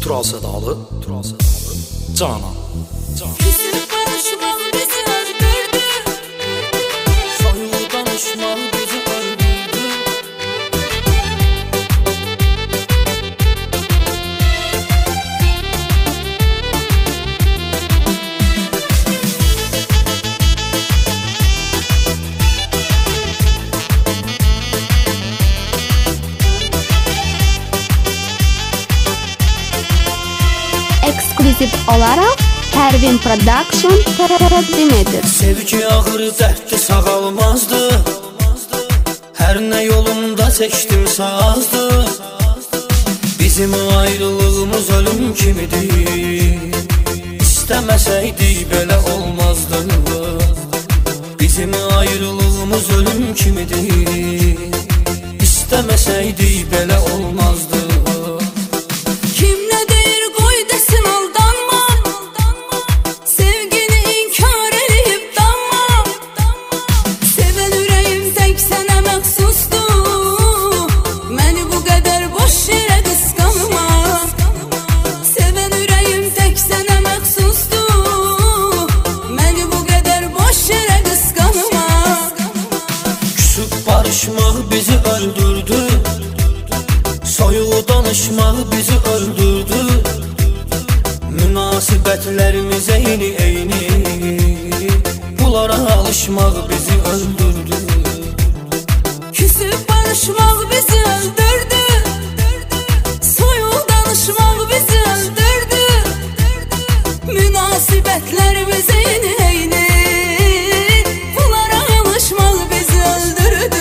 Tural Sədalı, Canan. Küsüb barışmaq bizi öldürdü, Soyuq danışmaq bizi öldürdü. Ekskluziv olaraq Pervin Production təqdim edir. Sevgi ağır dərddi sağalmazdı, hər nə yolumda çəkdim sazdı. Bizim ayrılığımız ölüm kimidir, İstəməsəydik belə olmazdı. Bizim ayrılığımız ölüm kimidir, İstəməsəydik belə olmazdı. kim nə deyir qoy desin aldanma, sevgini inkar eləyib danma. Sevən ürəyim tək sənə məxsusdur, məni bu qədər boş yerə qısqanma. Sevən ürəyim tək sənə məxsusdur, məni bu qədər boş yerə qısqanma. Küsüb barışmaq bizi öldürdü, soyuq danışmaq bizi öldürdü. Münasibətlərimiz eyni, bunlara alışmaq bizi öldürdü. Küsüb barışmaq bizi öldürdü, soyuq danışmaq bizi öldürdü. Münasibətlərimiz eyni, bunlara alışmaq bizi öldürdü.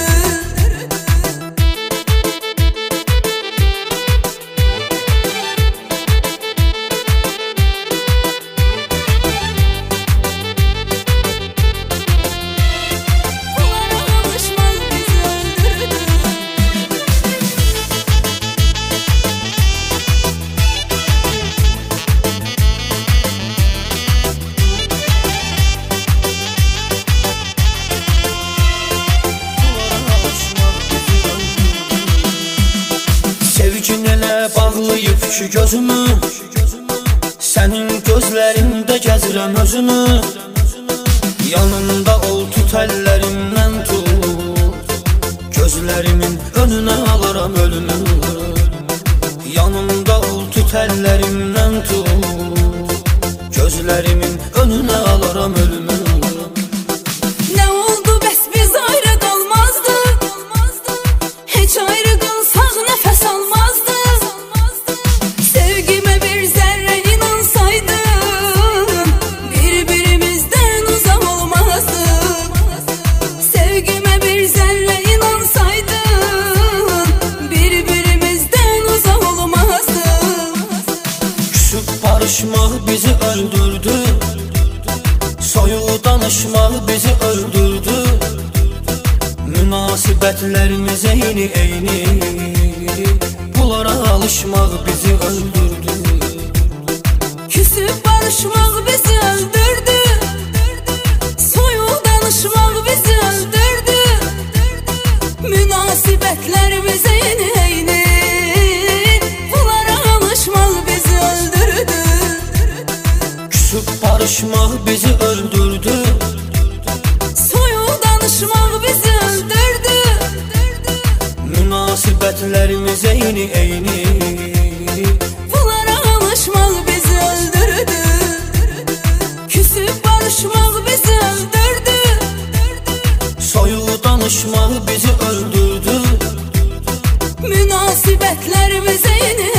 Bunlara alışmaq bizi öldürdü. Sevgin elə bağlayıb ki gözümü, sənin gözlərində gəzirəm özümü. Yanımda ol tut əllərimdən tut, gözlərimin önünə alaram ölümü. Yanımda ol tut əllərimdən tut, gözlərimin önünə alaram ölümü. Nə oldu bəs biz ayrı qalmazdıq, heç ayrı qalsaq nəfəs almazdıq. Sevgimə bir zərrə inansaydın, bir-birimizdən uzaq olmazdıq. Sevgimə bir zərrə inansaydın, bir-birimizdən uzaq olmazdıq. Küsüb barışmaq bizi öldürdü, soyuq danışmaq bizi öldürdü. Münasibətlərimiz eyni, bunlara alışmaq bizi öldürdü. Küsüb barışmaq bizi öldürdü, soyuq danışmaq bizi öldürdü. Münasibətlərimiz eyni, bunlara alışmaq bizi öldürdü. Küsüb barışmaq bizi öldürdü, Soyuq danışmaq bizi öldürdü. münasibətlərimiz eyni, Bunlara alışmaq bizi öldürdü. Küsüb barışmaq bizi öldürdü. soyuq danışmaq bizi öldürdü. Münasibətlərimiz eyni,